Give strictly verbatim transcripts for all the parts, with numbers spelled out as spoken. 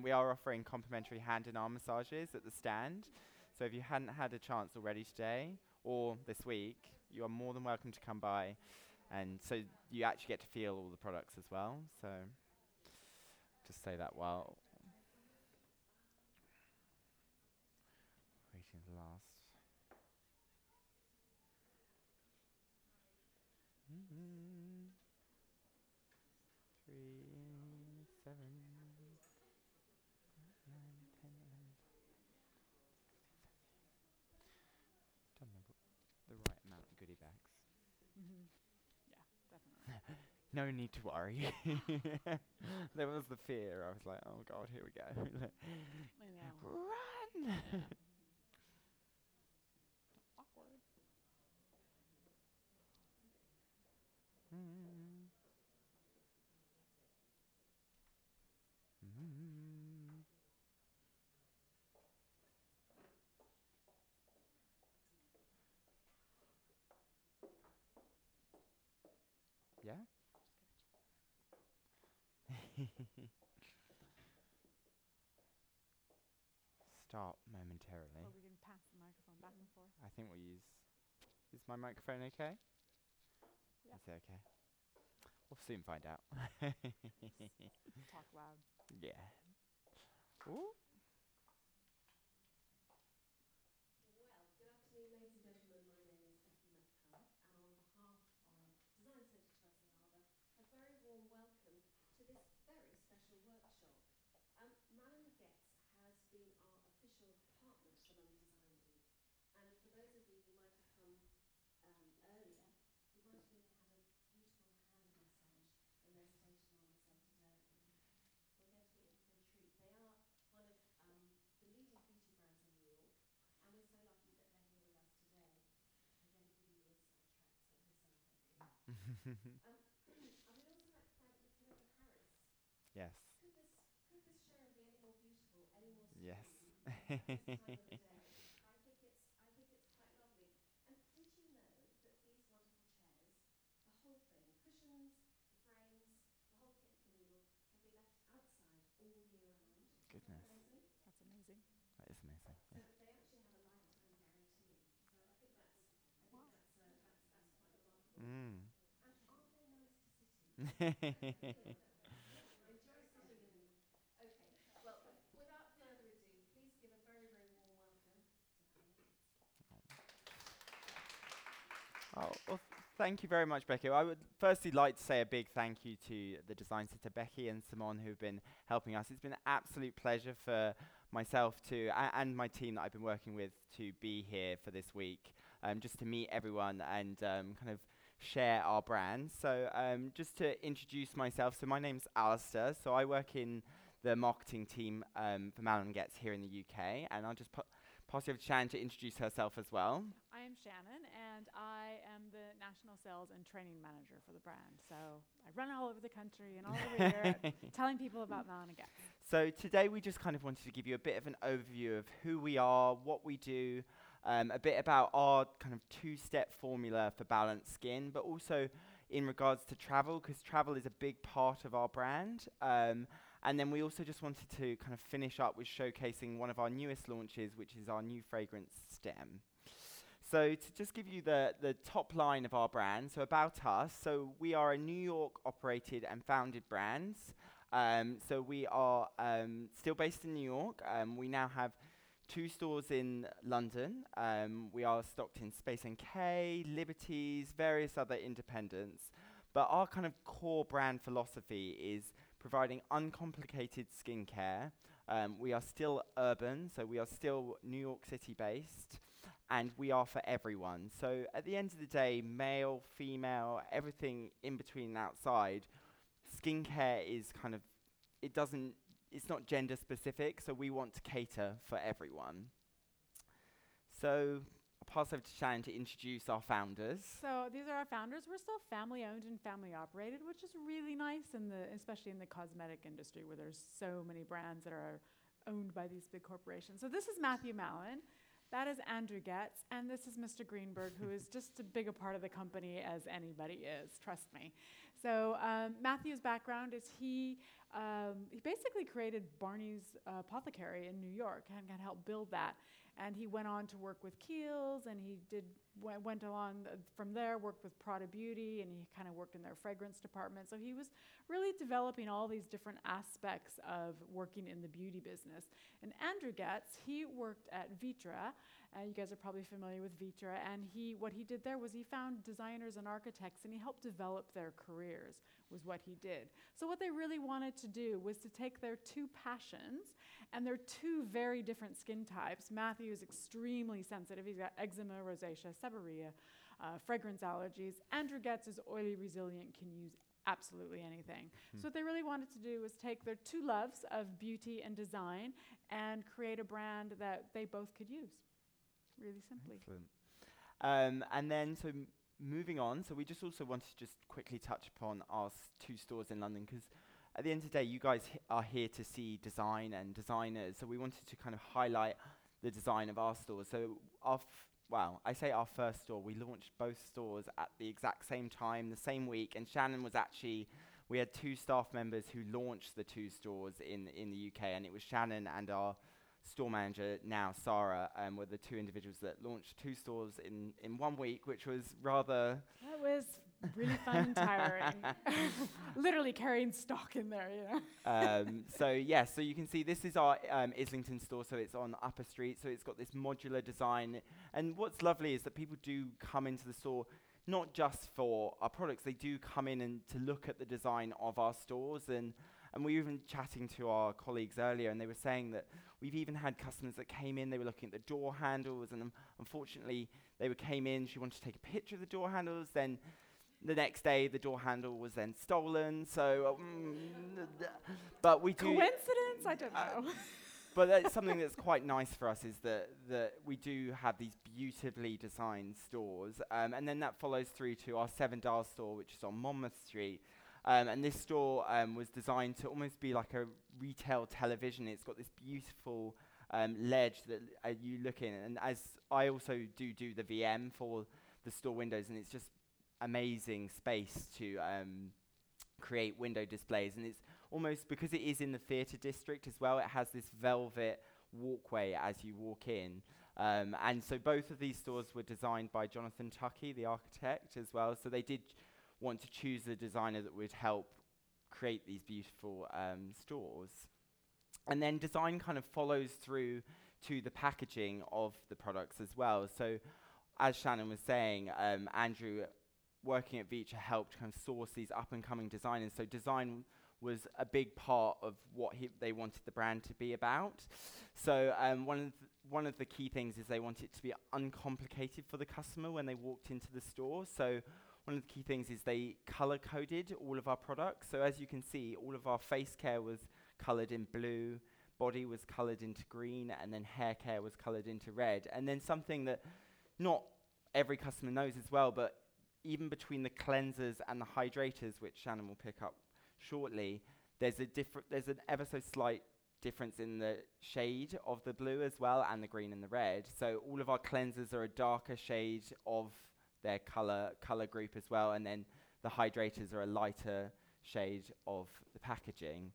we are offering complimentary hand and arm massages at the stand. So if you hadn't had a chance already today or this week, you are more than welcome to come by. And so you actually get to feel all the products as well. So just say that while waiting the last. Mm-hmm. Three, seven, nine, ten, eleven, done the, the right amount of goodie bags. Mm-hmm. Yeah, definitely. No need to worry. There was the fear. I was like, oh god, here we go. I know. Run! Yeah. Awkward. Mm. Mm. Yeah? Stop momentarily. Or we can pass the microphone back and forth. I think we'll use. Is my microphone okay? Yeah. Is it okay? We'll soon find out. Talk loud. Yeah. Ooh. Well, good afternoon, ladies and gentlemen. My name is Becky Metcalf, and on behalf of Design Centre Chelsea Harbour, a very warm welcome to this very special workshop. Um, Malin and Getz has been our official partner for London Design Week, and for those of you who might have come um, earlier, you might have even had a beautiful hand massage in their station on the centre day. We're going to be in for a treat. They are one of um, the leading beauty brands in New York, and we're so lucky that they're here with us today. I'm going to give you the inside track, so listen up, everyone. um, I would also like to thank McKinnon and Harris. Yes. Could this could this show be any more beautiful, any more stunning Yes. at this time of the day? I think it's I think it's quite lovely. And did you know that these wonderful chairs, the whole thing, cushions, the frames, the whole kit and caboodle, can be left outside all year round? Goodness. Isn't that amazing? That's amazing. That is amazing. So Yeah. they actually have a lifetime guarantee. So I think that's I think Wow. that's uh, that's that's quite remarkable. Mm. And aren't they nice to sit in? Enjoy sitting in them. Okay. Well, without further ado, please give a very very warm welcome to Malin and Getz. Oh, well, th- thank you very much, Becky. I would firstly like to say a big thank you to the Design Centre, Becky and Simone, who've been helping us. It's been an absolute pleasure for myself to, a- and my team that I've been working with to be here for this week, um, just to meet everyone and um, kind of share our brand. So um, just to introduce myself, so my name's Alistair, so I work in the marketing team um, for Malin and Getz here in the U K, and I'll just pu- pass you over to Shannon to introduce herself as well. I am Shannon, and I am the National Sales and Training Manager for the brand. So I run all over the country and all over Europe, telling people about Malin and Getz. So today we just kind of wanted to give you a bit of an overview of who we are, what we do, um, a bit about our kind of two-step formula for balanced skin, but also in regards to travel, because travel is a big part of our brand. Um, and then we also just wanted to kind of finish up with showcasing one of our newest launches, which is our new fragrance, Stem. So to just give you the, the top line of our brand, so about us, so we are a New York operated and founded brand. Um, so we are um, still based in New York. Um, we now have two stores in London. Um, we are stocked in Space N K, Liberties, various other independents. But our kind of core brand philosophy is providing uncomplicated skincare. Um, we are still urban, so we are still New York City based, and we are for everyone. So at the end of the day, male, female, everything in between and outside, skincare is kind of, it doesn't, it's not gender specific, so we want to cater for everyone. So I'll pass over to Shannon to introduce our founders. So these are our founders. We're still family owned and family operated, which is really nice, in the, especially in the cosmetic industry where there's so many brands that are owned by these big corporations. So this is Matthew Malin. That is Andrew Getz, and this is Mister Greenberg, who is just as big a part of the company as anybody is, trust me. So um, Matthew's background is he um, he basically created Barney's uh, Apothecary in New York and had helped build that. And he went on to work with Kiehl's, and he did w- went along th- from there, worked with Prada Beauty, and he kind of worked in their fragrance department. So he was really developing all these different aspects of working in the beauty business. And Andrew Getz, he worked at Vitra. Uh, you guys are probably familiar with Vitra, and he what he did there was he found designers and architects, and he helped develop their careers, was what he did. So what they really wanted to do was to take their two passions and their two very different skin types. Matthew is extremely sensitive. He's got eczema, rosacea, seborrhea, uh, fragrance allergies. Andrew Getz is oily, resilient, can use absolutely anything. Hmm. So what they really wanted to do was take their two loves of beauty and design and create a brand that they both could use, really simply. Excellent. Um, and then, so m- moving on, so we just also wanted to just quickly touch upon our s- two stores in London, because at the end of the day, you guys h- are here to see design and designers, so we wanted to kind of highlight the design of our stores. So our, f- well, I say our first store, we launched both stores at the exact same time, the same week, and Shannon was actually, we had two staff members who launched the two stores in, in the U K, and it was Shannon and our store manager now, Sarah, um, were the two individuals that launched two stores in, in one week, which was rather... That was really fun and tiring. Literally carrying stock in there, you know. um, so yeah, so you can see this is our um, Islington store, so it's on Upper Street, so it's got this modular design. And what's lovely is that people do come into the store not just for our products, they do come in and to look at the design of our stores. And, and we were even chatting to our colleagues earlier, and they were saying that we've even had customers that came in, they were looking at the door handles, and um, unfortunately, they were came in, she wanted to take a picture of the door handles, then the next day, the door handle was then stolen, so... Um, but we do... Coincidence? I don't know. But that's something that's quite nice for us is that, that we do have these beautifully designed stores. Um, and then that follows through to our Seven Dials store, which is on Monmouth Street. Um, and this store um, was designed to almost be like a retail television. It's got this beautiful um, ledge that uh, you look in. And as I also do do the V M for the store windows, and it's just amazing space to um, create window displays. And it's almost, because it is in the theatre district as well, it has this velvet walkway as you walk in. Um, and so both of these stores were designed by Jonathan Tuckey, the architect, as well. So they did want to choose a designer that would help create these beautiful um, stores. And then design kind of follows through to the packaging of the products as well. So as Shannon was saying, um, Andrew, working at Vitra, helped kind of source these up-and-coming designers. So design was a big part of what he, they wanted the brand to be about. So um, one of th- one of the key things is they want it to be uncomplicated for the customer when they walked into the store. So one of the key things is they color-coded all of our products. So as you can see, all of our face care was colored in blue, body was colored into green, and then hair care was colored into red. And then something that not every customer knows as well, but even between the cleansers and the hydrators, which Shannon will pick up shortly, there's a different, there's an ever so slight difference in the shade of the blue as well, and the green and the red. So all of our cleansers are a darker shade of their color color group as well, and then the hydrators are a lighter shade of the packaging.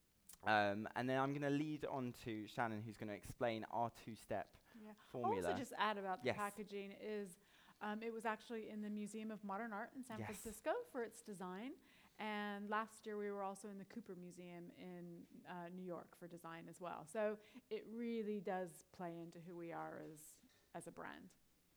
Um, and then I'm going to lead on to Shannon, who's going to explain our two-step Yeah. formula. Also, just add about the Yes. packaging is um, it was actually in the Museum of Modern Art in San Yes. Francisco for its design. And last year we were also in the Cooper Museum in uh, New York for design as well. So it really does play into who we are as, as a brand.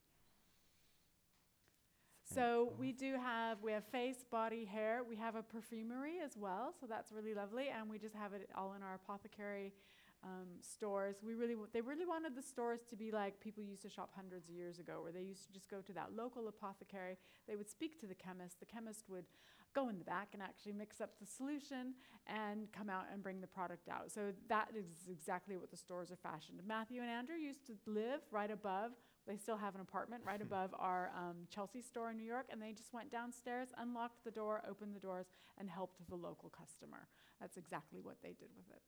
So we do have, we have face, body, hair. We have a perfumery as well, so that's really lovely. And we just have it all in our apothecary um, stores. We really, w- they really wanted the stores to be like people used to shop hundreds of years ago, where they used to just go to that local apothecary. They would speak to the chemist. The chemist would go in the back and actually mix up the solution and come out and bring the product out. So that is exactly what the stores are fashioned. Matthew and Andrew used to live right above. They still have an apartment right above our um, Chelsea store in New York, and they just went downstairs, unlocked the door, opened the doors, and helped the local customer. That's exactly what they did with it.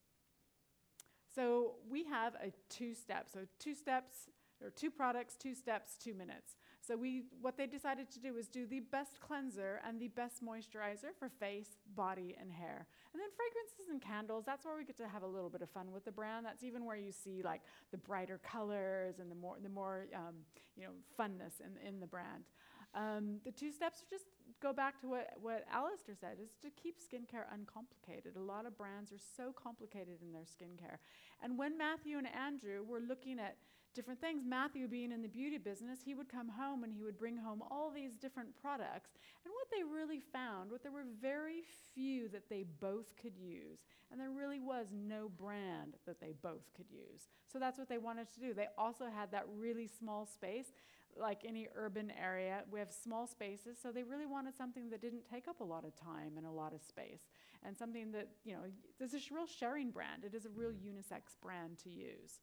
So we have a two-step. So two steps, or two products, two steps, two minutes. So we, what they decided to do was do the best cleanser and the best moisturizer for face, body, and hair. And then fragrances and candles, that's where we get to have a little bit of fun with the brand. That's even where you see like the brighter colors and the more, the more um, you know, funness in, in the brand. Um, the two steps are just go back to what, what Alistair said, is to keep skincare uncomplicated. A lot of brands are so complicated in their skincare. And when Matthew and Andrew were looking at different things, Matthew being in the beauty business, he would come home and he would bring home all these different products. And what they really found, what there were very few that they both could use. And there really was no brand that they both could use. So that's what they wanted to do. They also had that really small space. Like any urban area, we have small spaces, so they really wanted something that didn't take up a lot of time and a lot of space, and something that, you know, this is a real sharing brand. It is a real unisex brand to use.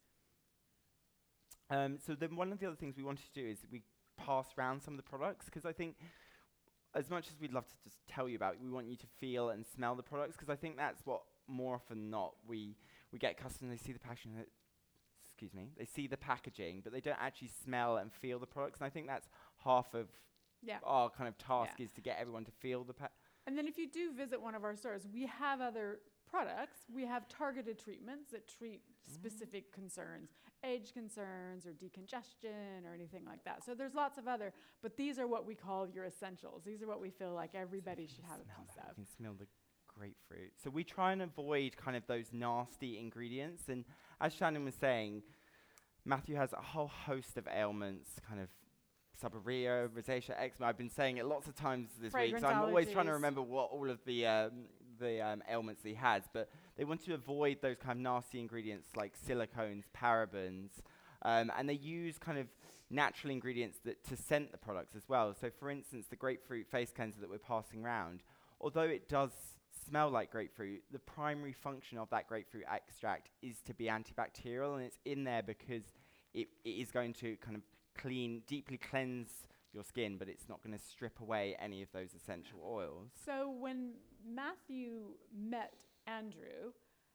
Um, so then one of the other things we wanted to do is we pass around some of the products, because I think as much as we'd love to just tell you about it, we want you to feel and smell the products, because I think that's what more often than not we, we get customers, they see the packaging, excuse me, they see the packaging, but they don't actually smell and feel the products. And I think that's half of Yeah. our kind of task Yeah. is to get everyone to feel the pa- And then if you do visit one of our stores, we have other products. We have targeted treatments that treat specific concerns, age concerns or decongestion or anything like that. So there's lots of other, but these are what we call your essentials. These are what we feel like everybody should have a Smell piece that. of. You can smell the grapefruit. So we try and avoid kind of those nasty ingredients. And as Shannon was saying, Matthew has a whole host of ailments, kind of seborrhea, rosacea, eczema. I've been saying it lots of times this week, Fragrance so I'm always trying to allergies. remember what all of the um, the um, ailments he has. But they want to avoid those kind of nasty ingredients like silicones, parabens, um, and they use kind of natural ingredients that to scent the products as well. So, for instance, the grapefruit face cleanser that we're passing around, although it does smell like grapefruit, the primary function of that grapefruit extract is to be antibacterial, and it's in there because it, it is going to kind of clean, deeply cleanse your skin, but it's not going to strip away any of those essential oils. So when Matthew met Andrew,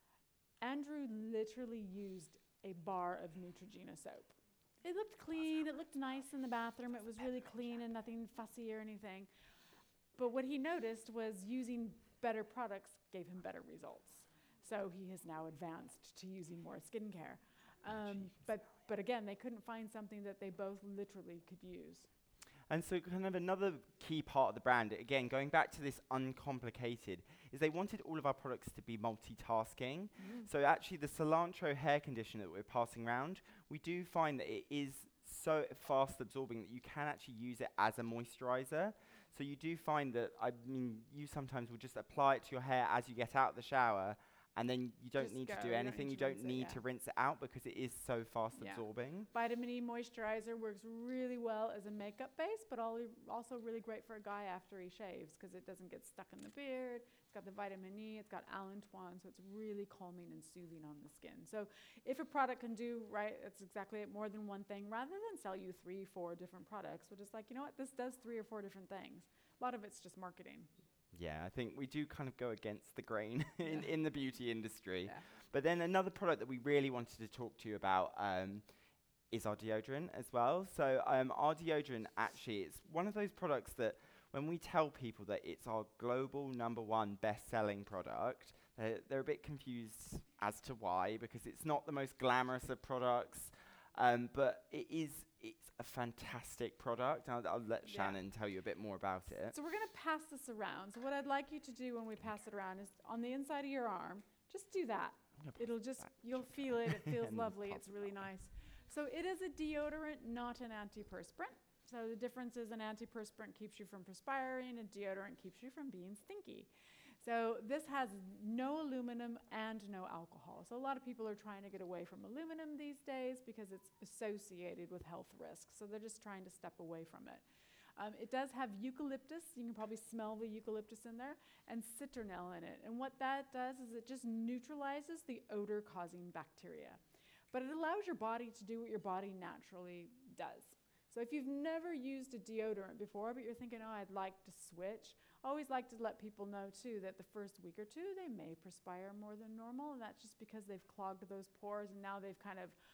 Andrew literally used a bar of Neutrogena soap. It looked clean, it looked nice in the bathroom, it was really clean and nothing fussy or anything. But what he noticed was using better products gave him better results. So he has now advanced to using more skincare. Um, but, but again, they couldn't find something that they both literally could use. And so kind of another key part of the brand, again, going back to this uncomplicated, is they wanted all of our products to be multitasking. Mm. So actually the cilantro hair conditioner that we're passing around, we do find that it is so fast absorbing that you can actually use it as a moisturizer. So you do find that, I mean, you sometimes will just apply it to your hair as you get out of the shower, and then you don't Just need go. to do You don't anything. need You to don't rinse it, need yeah. to rinse it out because it is so fast Yeah. absorbing. Vitamin E moisturizer works really well as a makeup base, but al- also really great for a guy after he shaves because it doesn't get stuck in the beard. It's got the vitamin E, it's got allantoin, so it's really calming and soothing on the skin. So if a product can do, right, it's exactly it, more than one thing, rather than sell you three, four different products, we're just like, you know what, this does three or four different things. A lot of it's just marketing. Yeah, I think we do kind of go against the grain in, Yeah. in the beauty industry. Yeah. But then another product that we really wanted to talk to you about um, is our deodorant as well. So um, our deodorant actually is one of those products that when we tell people that it's our global number one best-selling product, they're, they're a bit confused as to why, because it's not the most glamorous of products, um, but it is. It's a fantastic product. I'll, I'll let Yeah. Shannon tell you a bit more about it. So we're going to pass this around. So what I'd like you to do when we pass it around is on the inside of your arm, just do that. I'm gonna pass It'll it just, back. you'll feel it, it feels And lovely, pass it's it really back. nice. So it is a deodorant, not an antiperspirant. So the difference is an antiperspirant keeps you from perspiring, a deodorant keeps you from being stinky. So this has no aluminum and no alcohol. So a lot of people are trying to get away from aluminum these days because it's associated with health risks. So they're just trying to step away from it. Um, it does have eucalyptus, you can probably smell the eucalyptus in there, and citronelle in it. And what that does is it just neutralizes the odor-causing bacteria. But it allows your body to do what your body naturally does. So if you've never used a deodorant before, but you're thinking, oh, I'd like to switch, I always like to let people know, too, that the first week or two, they may perspire more than normal, and that's just because they've clogged those pores, and now they've kind of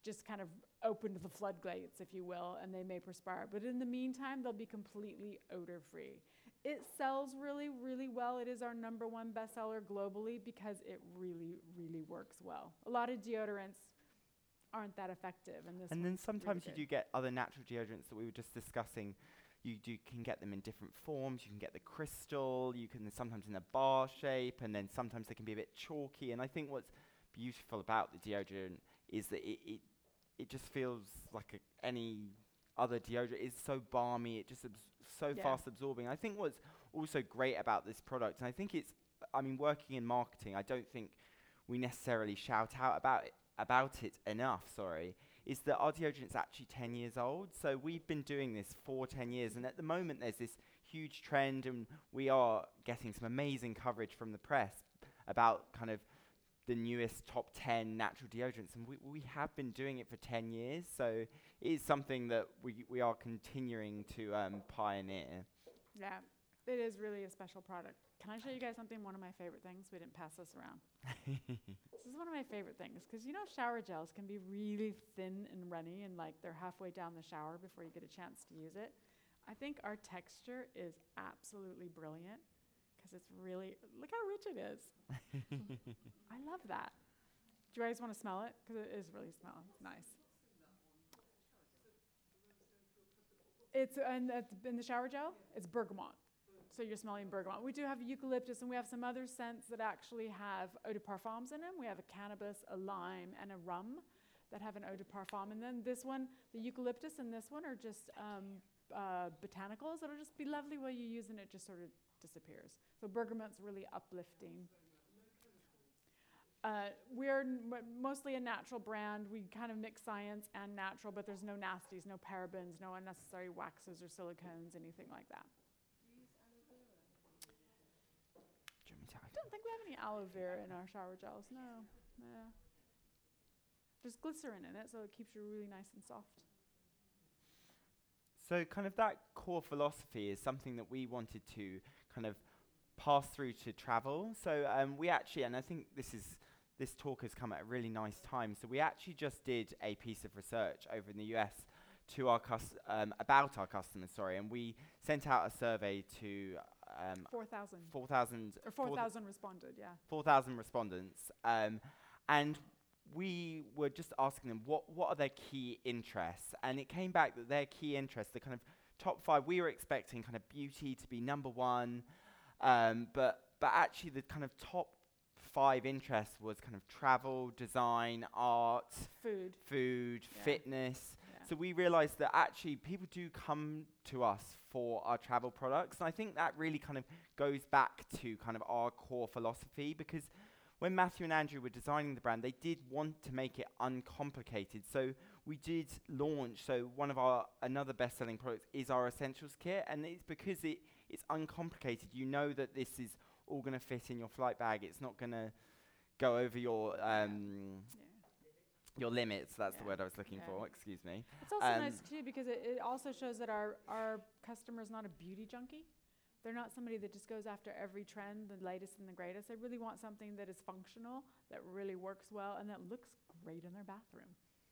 just kind of opened the floodgates, if you will, and they may perspire. But in the meantime, they'll be completely odor-free. It sells really, really well. It is our number one bestseller globally because it really, really works well. A lot of deodorants aren't that effective, and this And then one's sometimes really you do get other natural deodorants that we were just discussing. You do can get them in different forms. You can get the crystal. You can sometimes in a bar shape, and then sometimes they can be a bit chalky. And I think what's beautiful about the deodorant is that it it, it just feels like a, any other deodorant. It's so balmy. It just abs- so Yeah. fast absorbing. I think what's also great about this product, and I think it's, I mean, working in marketing, I don't think we necessarily shout out about it, about it enough. Sorry. Is that our deodorant's actually ten years old. So we've been doing this for ten years, and at the moment there's this huge trend, and we are getting some amazing coverage from the press about kind of the newest top ten natural deodorants, and we, we have been doing it for ten years, so it is something that we, we are continuing to um, pioneer. Yeah, it is really a special product. Can I show you guys something? One of my favorite things. We didn't pass this around. This is one of my favorite things because you know shower gels can be really thin and runny and like they're halfway down the shower before you get a chance to use it. I think our texture is absolutely brilliant because it's really, look how rich it is. I love that. Do you guys want to smell it? Because it is really smelling nice. It's in, in the shower gel, it's bergamot. So you're smelling bergamot. We do have eucalyptus, and we have some other scents that actually have eau de parfums in them. We have a cannabis, a lime, and a rum that have an eau de parfum. And then this one, the eucalyptus and this one are just um, uh, botanicals. It'll just be lovely while you use, and it just sort of disappears. So bergamot's really uplifting. Uh, we're n- m- mostly a natural brand. We kind of mix science and natural, but there's no nasties, no parabens, no unnecessary waxes or silicones, anything like that. I don't think we have any aloe vera in our shower gels. No, no. There's glycerin in it, so it keeps you really nice and soft. So kind of that core philosophy is something that we wanted to kind of pass through to travel. So um, we actually, and I think this is this talk has come at a really nice time. So we actually just did a piece of research over in the U S to our cus- um, about our customers, sorry, and we sent out a survey to um, four thousand. four thousand Or four thousand responded, yeah. four thousand respondents, um, and we were just asking them what what are their key interests, and it came back that their key interests, the kind of top five, we were expecting kind of beauty to be number one, um, but but actually the kind of top five interests was kind of travel, design, art, Food. food, Yeah. fitness. Yeah. So we realized that actually people do come to us for our travel products. And I think that really kind of goes back to kind of our core philosophy, because when Matthew and Andrew were designing the brand, they did want to make it uncomplicated. So we did launch, so one of our, another best-selling products is our Essentials Kit. And it's because it, it's uncomplicated. You know that this is all going to fit in your flight bag. It's not going to go over your um, Yeah. your limits. That's Yeah. the word I was looking Yeah. for. Excuse me. It's also Um, nice too because it, it also shows that our, our customer's not a beauty junkie. They're not somebody that just goes after every trend, the latest and the greatest. They really want something that is functional, that really works well, and that looks great in their bathroom.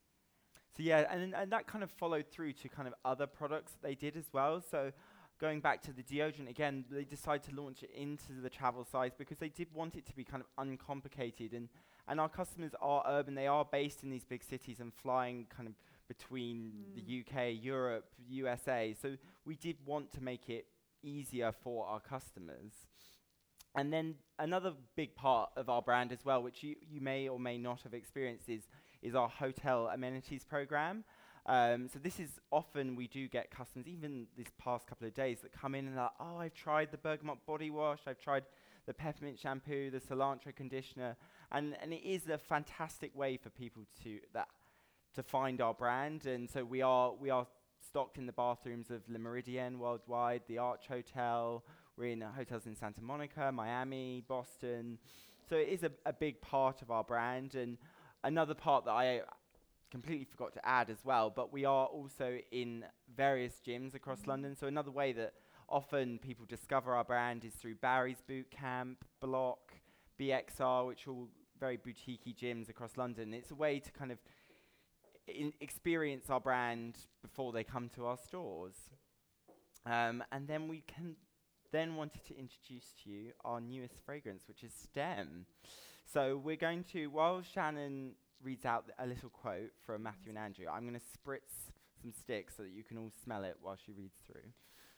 So yeah, and and that kind of followed through to kind of other products that they did as well. So going back to the deodorant again, they decided to launch it into the travel size because they did want it to be kind of uncomplicated. And and our customers are urban; they are based in these big cities and flying kind of between Mm. the U K, Europe, U S A. So we did want to make it easier for our customers. And then another big part of our brand as well, which you, you may or may not have experienced, is, is our hotel amenities program. Um, so this is often we do get customers, even this past couple of days, that come in and are, oh, I've tried the Bergamot body wash, I've tried the peppermint shampoo, the cilantro conditioner, and, and it is a fantastic way for people to that to find our brand. And so we are we are stocked in the bathrooms of Le Meridien worldwide, the Arch Hotel. We're in uh, hotels in Santa Monica, Miami, Boston. So it is a, a big part of our brand. And another part that I completely forgot to add as well, but we are also in various gyms across Mm-hmm. London. So another way that often people discover our brand is through Barry's Boot Camp, Block, B X R, which are all very boutique-y gyms across London. It's a way to kind of in experience our brand before they come to our stores. Um, and then we can then wanted to introduce to you our newest fragrance, which is STEM. So we're going to, while Shannon reads out th- a little quote from Matthew and Andrew, I'm going to spritz some sticks so that you can all smell it while she reads through.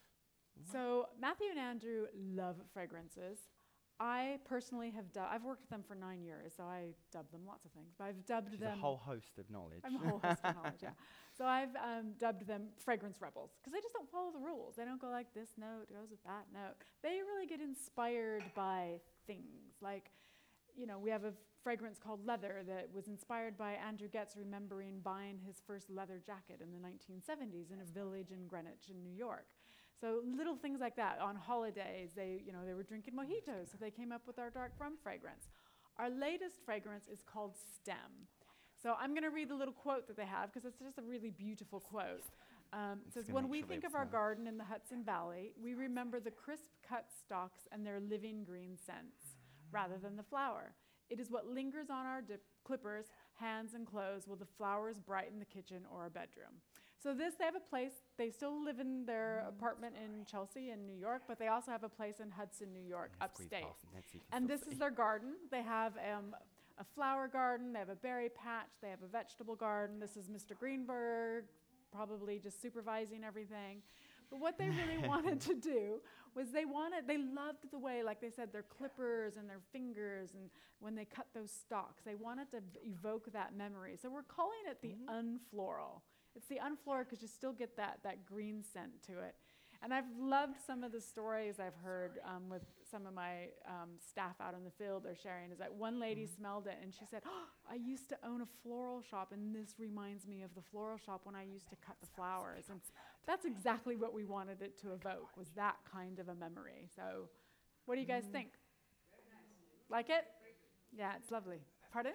So Matthew and Andrew love fragrances. I personally have done, I've worked with them for nine years, so I dubbed them lots of things, but I've dubbed She's them. a whole host of knowledge. I'm a whole host of knowledge, yeah. So I've um, dubbed them fragrance rebels, because they just don't follow the rules. They don't go like, this note goes with that note. They really get inspired by things. Like, you know, we have a fragrance called Leather that was inspired by Andrew Getz remembering buying his first leather jacket in the nineteen seventies in a village in Greenwich in New York. So little things like that. On holidays, they, you know, they were drinking mojitos, so they came up with our dark rum fragrance. Our latest fragrance is called STEM. So I'm going to read the little quote that they have, because it's just a really beautiful quote. Um, it says, gonna when make we sure think they of our smell. garden in the Hudson Valley, we remember the crisp cut stalks and their living green scents, rather than the flower. It is what lingers on our dip clippers, hands, and clothes, while the flowers brighten the kitchen or a bedroom. So this, they have a place, they still live in their apartment in Chelsea in New York, but they also have a place in Hudson, New York, I'm gonna squeeze upstate. past them, let's see if you can And still this see. is their garden. They have um, a flower garden, they have a berry patch, they have a vegetable garden. This is Mister Greenberg, probably just supervising everything. But what they really wanted to do was they wanted, they loved the way, like they said, their clippers and their fingers, and when they cut those stalks, they wanted to v- evoke that memory. So we're calling it the unfloral. It's the unfloral because you still get that, that green scent to it. And I've loved some of the stories I've heard um, with some of my um, staff out in the field they're sharing, is that one lady smelled it and she said, oh, I used to own a floral shop, and this reminds me of the floral shop when I used to cut the flowers. And that's exactly what we wanted it to evoke, was that kind of a memory. So what do you guys think? Like it? Yeah, it's lovely. Pardon?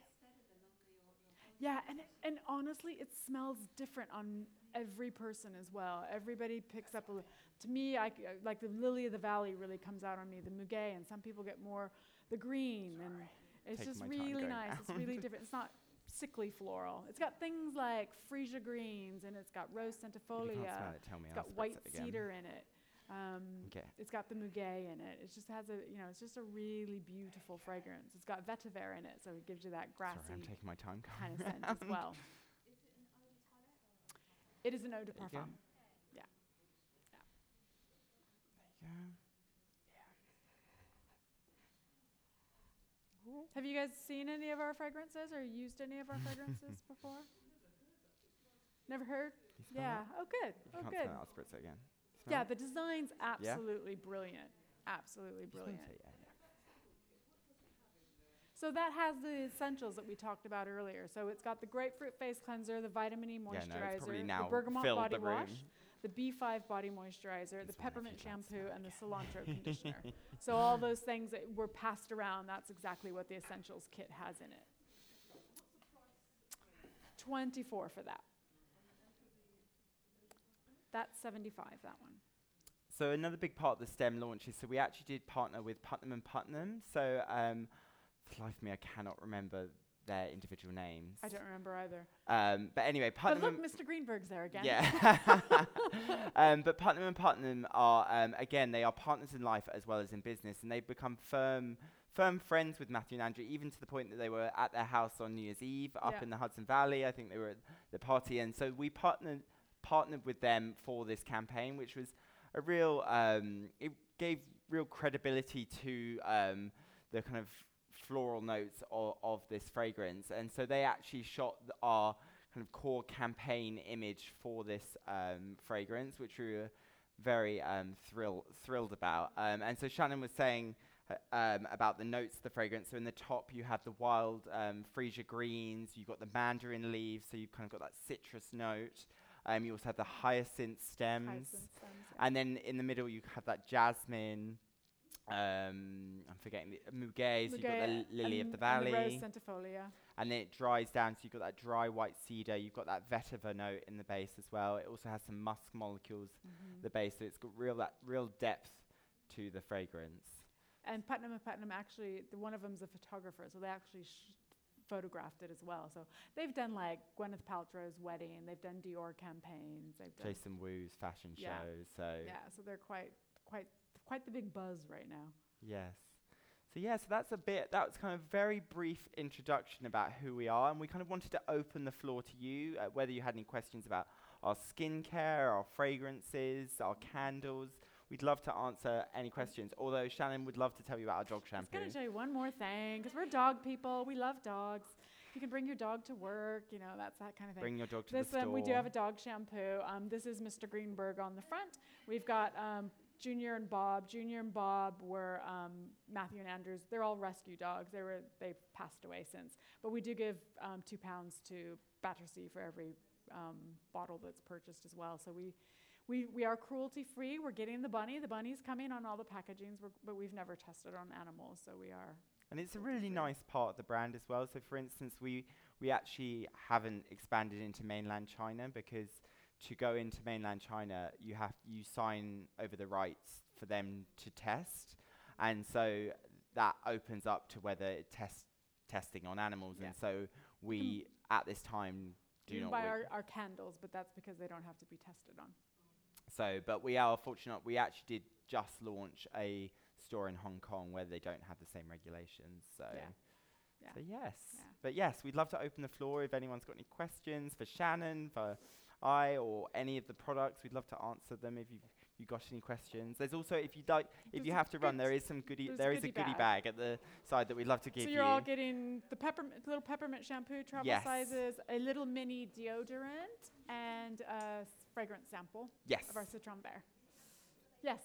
Yeah, and it, and honestly, it smells different on every person as well. Everybody picks up a. li- To me, I c- uh, like the lily of the valley really comes out on me, the muguet, and some people get more the green, and it's Taking just my time really going nice. It's really different. It's not sickly floral. It's got things like freesia greens, and it's got rose If you centifolia. can't smell it, tell me. It's I'll got spritz white it again. cedar in it. Um, Okay. It's got the muguet in it. It just has a, you know, it's just a really beautiful fragrance. It's got vetiver in it, so it gives you that Sorry, grassy I'm taking my time. kind of scent as well. It is an eau de There you go. parfum. Yeah. Yeah. Have you guys seen any of our fragrances or used any of our fragrances before? Never heard? You smell Yeah. it? Oh, good. If you Oh, can't good. smell it, I'll spritz it again. Smell Yeah, it? the design's absolutely brilliant. Absolutely You smell brilliant. it? Yeah, yeah. So that has the essentials that we talked about earlier. So it's got the grapefruit face cleanser, the vitamin E Yeah, no, moisturizer, it's probably the now bergamot filled body the room. wash, the B five body moisturizer, the This one, if peppermint you'd like to shampoo, smell and the again. cilantro conditioner. So all those things that were passed around, that's exactly what the essentials kit has in it. twenty-four for that. That's seventy-five, that one. So another big part of the STEM launch is, so we actually did partner with Putnam and Putnam. So um, for the life of me, I cannot remember their individual names. I don't remember either. Um, but anyway, Putnam. But look, and- Mister Greenberg's there again. Yeah. um, but Putnam and Putnam are, um, again, they are partners in life as well as in business, and they've become firm firm friends with Matthew and Andrew, even to the point that they were at their house on New Year's Eve up Yeah. in the Hudson Valley. I think they were at the party. And so we partnered partnered with them for this campaign, which was a real, um, it gave real credibility to um, the kind of floral notes of, of this fragrance. And so they actually shot th- our kind of core campaign image for this um, fragrance, which we were very um, thrill, thrilled about. Um, and so Shannon was saying uh, um, about the notes of the fragrance. So in the top, you have the wild um, freesia greens. You've got the mandarin leaves, so you've kind of got that citrus note. Um, you also have the hyacinth stems. Hyacinth stems, yeah. And then in the middle, you have that jasmine. Um, I'm forgetting the uh, muguet. So you've got the Muguet l- lily of and- the valley. And the rose centifolia. And then it dries down, so you've got that dry white cedar. You've got that vetiver note in the base as well. It also has some musk molecules Mhm. in the base, so it's got real that real depth to the fragrance. And Putnam and Putnam actually, the one of them's a photographer, so they actually sh- photographed it as well. So they've done like Gwyneth Paltrow's wedding, they've done Dior campaigns, they've done Jason Wu's fashion Yeah. shows. So yeah. So they're quite quite quite the big buzz right now. yes. So yeah, so that's a bit, that was kind of very brief introduction about who we are, and we kind of wanted to open the floor to you, uh, whether you had any questions about our skincare, our fragrances, our candles. We'd love to answer any questions, although Shannon would love to tell you about our dog I was shampoo. going to tell you one more thing, because we're dog people. We love dogs. You can bring your dog to work, you know, that's that kind of thing. Bring your dog to This the store. um, we do have a dog shampoo. Um, this is Mister Greenberg on the front. We've got um, Junior and Bob. Junior and Bob were um, Matthew and Andrew's. They're all rescue dogs. They were they've passed away since, but we do give um, two pounds to Battersea for every um, bottle that's purchased as well. So we. We, we are cruelty free. We're getting the bunny. The bunny's coming on all the packagings, we're, but we've never tested on animals, so we are. And it's a really nice part of the brand as well. So for instance, we, we actually haven't expanded into mainland China because to go into mainland China, you have you sign over the rights for them to test. And so that opens up to whether it test testing on animals. Yeah. And so we, at this time, do You can not buy wi- our, our candles, but that's because they don't have to be tested on. So, but we are fortunate. We actually did just launch a store in Hong Kong where they don't have the same regulations. So, Yeah. Yeah. so yes. Yeah. But yes, we'd love to open the floor if anyone's got any questions for Shannon, for I, or any of the products. We'd love to answer them if you've you got any questions. There's also, if you like, if There's you a have to run, good- there is some goodie. there's There a is a goodie goodie bag. bag at the side that we'd love to give So you. you're all getting the peppermint, little peppermint shampoo, travel Yes. sizes, a little mini deodorant, and a s- fragrance sample Yes. of our Citron Bear. Yes.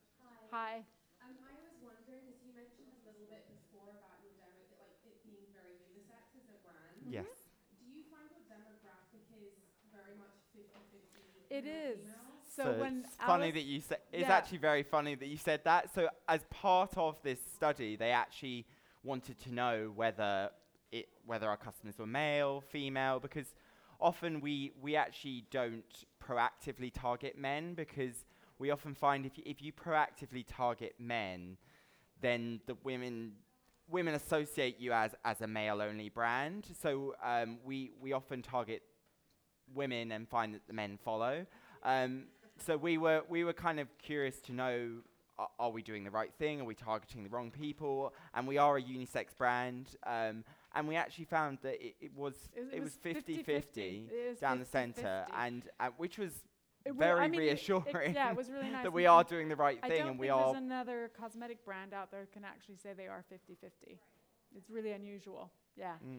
Hi. Um, I was wondering, because you mentioned a little bit before about your demo, it, like it being very unisex as a brand. Yes. Do you find your demographic is very much fifty-fifty It male is. female? So, when it's funny Alice- that you said. It's Yeah. actually very funny that you said that. So as part of this study, they actually wanted to know whether it whether our customers were male, female, because often we we actually don't proactively target men, because we often find if you, if you proactively target men, then the women women associate you as as a male only brand. So um, we we often target women and find that the men follow. Um, so we were we were kind of curious to know, are, are we doing the right thing? Are we targeting the wrong people? And we are a unisex brand. Um, and we actually found that it, it was It- it, it was was fifty fifty-fifty. fifty It is down the center, fifty-fifty. and uh, which was It wa- very I mean, it- it- reassuring. yeah, it was really nice. that and we then are doing the right I thing, don't and we think are. there's another cosmetic brand out there that can actually say they are fifty-fifty. It's really unusual. Yeah. Mm.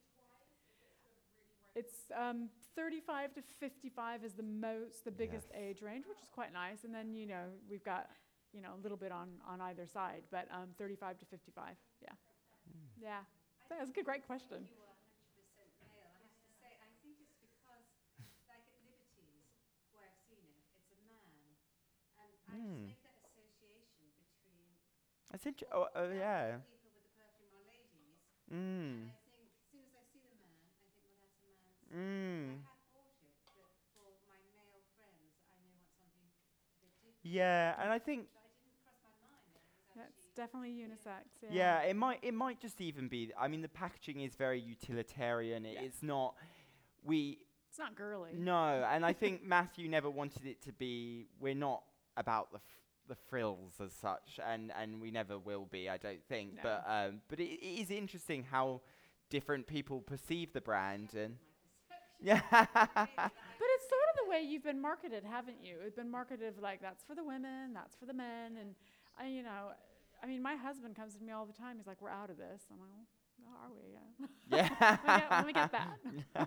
It's um, thirty-five to fifty-five is the most, the biggest Yes. age range, which is quite nice. And then, you know, we've got, you know, a little bit on, on either side, but um, thirty-five to fifty-five. Yeah. Yeah. So that's a good, great question. You are one hundred percent male. I have to say, I think it's because, like at Liberties, where I've seen it, it's a man. And I Mm. just make that association between That's inter- oh, oh all yeah. the people with the perfume are ladies. Mm. And I think, as soon as I see the man, I think, well, that's a man's. Mm. I have bought it, but for my male friends, I may want something a bit different. Yeah, and I think But I didn't cross my mind that it was That's actually. definitely unisex. Yeah. yeah, it might it might just even be. I mean, the packaging is very utilitarian. It Yeah. is not. We It's not girly. no, and I think Matthew never wanted it to be. We're not about the f- the frills as such, and and we never will be. I don't think. No. But um, but it, it is interesting how different people perceive the brand, and yeah. But it's sort of the way you've been marketed, haven't you? It's been marketed like that's for the women, that's for the men, and I, you know, I mean, my husband comes to me all the time. He's like, "We're out of this." I'm like, well, "Are we? Yeah." Yeah. Let me get that. Any more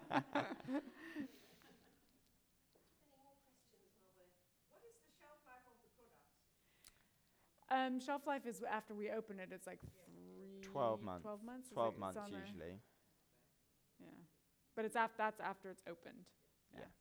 questions while we're What is the shelf life of the product? Um, shelf life is after we open it. It's like three, Twelve months. Twelve months. Is it- Twelve it's months on there? usually. Yeah, but it's after that's after it's opened. Yeah. Um,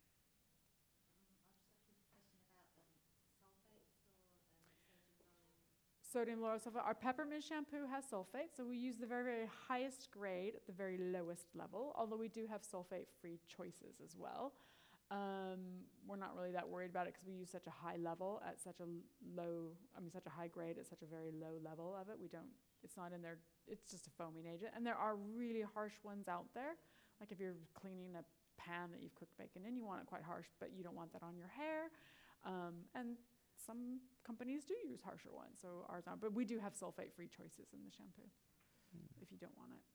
Sodium I'll just have a question about um, sulfates or um, sodium lauryl sulfate. Our peppermint shampoo has sulfate, so we use the very, very highest grade at the very lowest level, although we do have sulfate-free choices as well. Um, we're not really that worried about it because we use such a high level at such a l- low, I mean, such a high grade at such a very low level of it. We don't, It's not in there. It's just a foaming agent. And there are really harsh ones out there. Like if you're cleaning a pan that you've cooked bacon in, you want it quite harsh, but you don't want that on your hair. Um, and some companies do use harsher ones, so ours aren't. But we do have sulfate-free choices in the shampoo Mm. if you don't want it.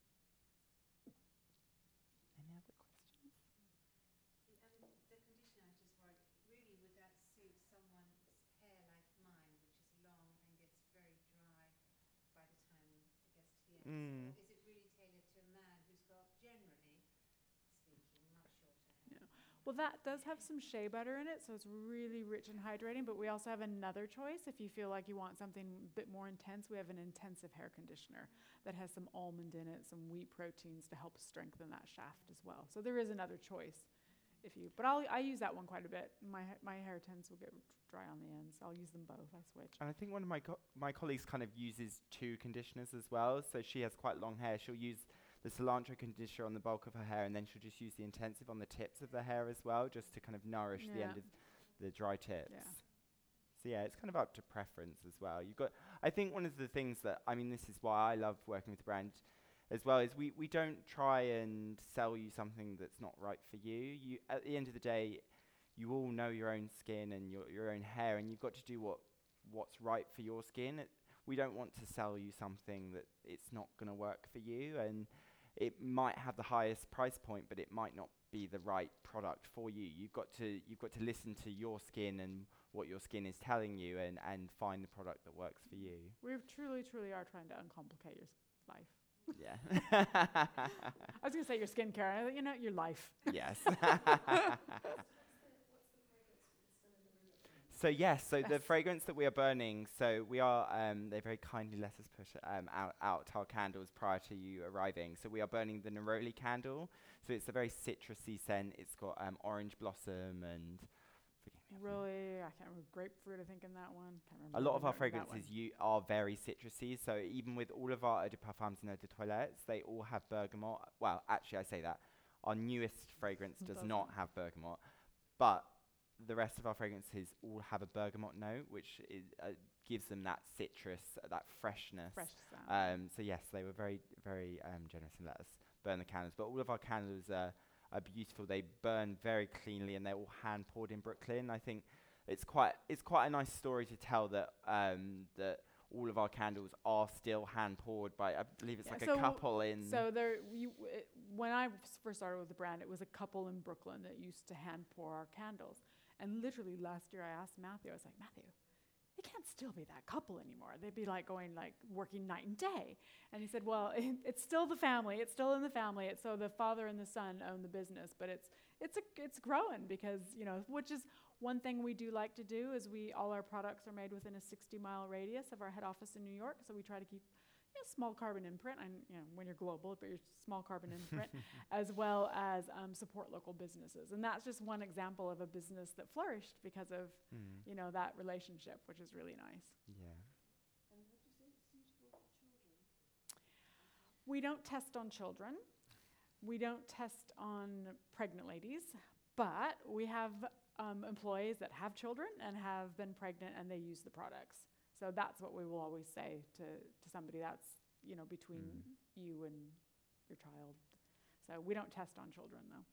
Any other questions? The, um, the conditioner, I was just worried, really would that suit someone's hair like mine, which is long and gets very dry by the time it gets to the ends? Mm. Or is it really tailored to a man who's got, generally speaking, much shorter hair? Yeah. Well, that does have some shea butter in it, so it's really rich and hydrating, but we also have another choice. If you feel like you want something a bit more intense, we have an intensive hair conditioner that has some almond in it, some wheat proteins to help strengthen that shaft as well. So there is another choice if you, but I'll, I use that one quite a bit. My, ha- my hair tends to get dry on the ends. I'll use them both, I switch. And I think one of my co- my colleagues kind of uses two conditioners as well. So she has quite long hair. She'll use the cilantro conditioner on the bulk of her hair, and then she'll just use the intensive on the tips of the hair as well, just to kind of nourish the Yeah. end of the dry tips. Yeah. So yeah, it's kind of up to preference as well. You've got, I think one of the things that, I mean, this is why I love working with the brand as well, is we, we don't try and sell you something that's not right for you. You, at the end of the day, you all know your own skin and your, your own hair, and you've got to do what what's right for your skin. It, we don't want to sell you something that it's not going to work for you, and it might have the highest price point, but it might not be the right product for you. You've got to you've got to listen to your skin and what your skin is telling you, and, and find the product that works for you. We truly, truly are trying to uncomplicate your s- life. Yeah. I was going to say your skincare, I thought, you know, your life. Yes. What's the, what's the fragrance that's done in the room at the moment? So yes, so the Yes. fragrance that we are burning, so we are, um, they very kindly let us put um, out, out our candles prior to you arriving. So we are burning the Neroli candle. So it's a very citrusy scent. It's got um, orange blossom and forgive me, Really, I can't remember, grapefruit, I think, in that one. Can't remember a lot what of our was in that fragrances one. you are very citrusy. So even with all of our eau de parfums and eau de toilettes, they all have bergamot. Well, actually, I say that. Our newest fragrance does not Doesn't. have bergamot, but the rest of our fragrances all have a bergamot note, which is, uh, gives them that citrus, uh, that freshness. Fresh sound. Um, so yes, they were very, very um, generous and let us burn the candles. But all of our candles are, are beautiful. They burn very cleanly, and they're all hand poured in Brooklyn. I think it's quite, it's quite a nice story to tell that um, that all of our candles are still hand poured by, I believe it's Yeah, like so a couple in. So there, you, it, when I s- first started with the brand, it was a couple in Brooklyn that used to hand pour our candles. And literally last year, I asked Matthew, I was like, Matthew, it can't still be that couple anymore. They'd be like going like working night and day. And he said, well, it, it's still the family. It's still in the family. It's so the father and the son own the business, but it's it's a, it's growing because, you know, which is one thing we do like to do is we all our products are made within a sixty mile radius of our head office in New York. So we try to keep a small carbon imprint, and you know, when you're global, but your small carbon imprint, as well as um, support local businesses. And that's just one example of a business that flourished because of, Mm, you know, that relationship, which is really nice. yeah. And would you say it's suitable for children? We don't test on children. We don't test on pregnant ladies, but we have um, employees that have children and have been pregnant and they use the products. So that's what we will always say to, to somebody that's, you know, between Mm. you and your child. So we don't test on children, though.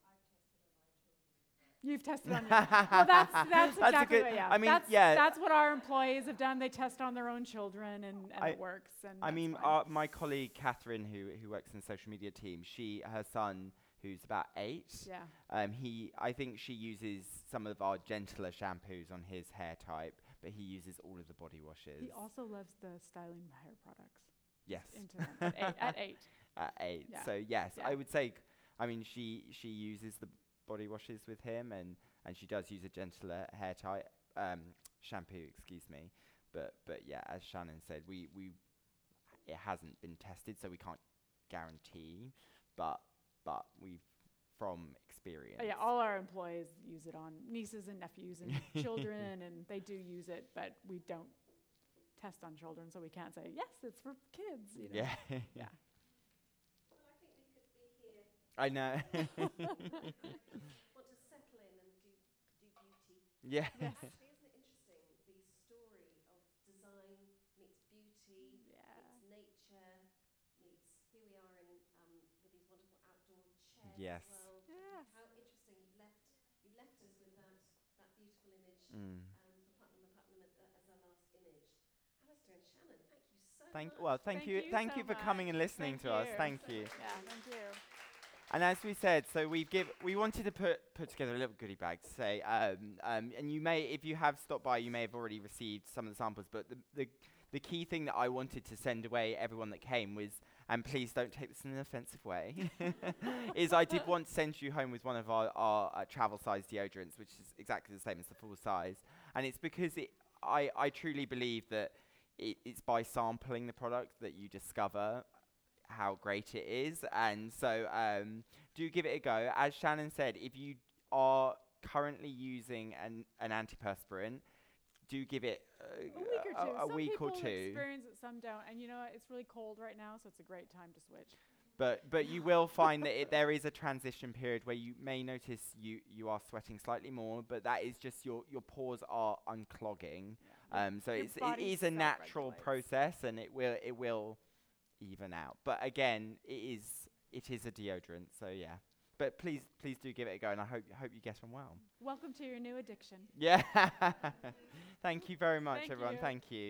You've tested on your well, that's that's That's a exactly good- what, yeah. I mean, that's, yeah. that's what our employees have done. They test on their own children, and, and I- it works. And I that's mean, fine. our, my colleague Catherine, who who works in the social media team, she her son, who's about eight, yeah. um, he I think she uses some of our gentler shampoos on his hair type, but he uses all of the body washes. He also loves the styling hair products. yes, Into them at eight. At eight. at eight. Yeah. So yes, Yeah. I would say, c- I mean, she she uses the body washes with him, and and she does use a gentler hair type um, shampoo. Excuse me, but but yeah, as Shannon said, we we it hasn't been tested, so we can't guarantee, but but we've from experience. Oh, yeah, all our employees use it on nieces and nephews and children, and they do use it, but we don't test on children, so we can't say yes, it's for kids. You know? Yeah. Yeah. Well, I think we could be here, I know. want to settle in and do, do beauty. Yeah. Yes. Actually, isn't it interesting, the story of design meets beauty? Yeah. It's Yes. as well. Yes. How interesting. You've left, you've left us with that, that beautiful image Mm. um, for Putnam and Putnam at the, as our last image. Alistair and Shannon, thank you so Thank much. well, thank, Thank you, you thank so you for coming and much. listening Thank to us. you. Thank So you. much. Yeah, thank you. And as we said, so we give we wanted to put put together a little goodie bag to say, um, um, and you may, if you have stopped by, you may have already received some of the samples. But the the the key thing that I wanted to send away everyone that came was, and please don't take this in an offensive way, is I did want to send you home with one of our, our uh, travel size deodorants, which is exactly the same as the full size, and it's because it I I truly believe that it, it's by sampling the product that you discover how great it is. And so um, do give it a go. As Shannon said, if you are currently using an, an antiperspirant, do give it uh, A week or two. a, a Some week people or two. experience it, some don't. And you know what? It's really cold right now, so it's a great time to switch. But but you will find that it, there is a transition period where you may notice you, you are sweating slightly more, but that is just your, your pores are unclogging. Yeah. Um, so Your it's, it body is a natural self-regulates. process, and it will it will even out. But again, it is it is a deodorant, so yeah. But please please do give it a go, and I hope hope you get on well. Welcome to your new addiction. Yeah. Thank you very much, Thank everyone. you. Thank you.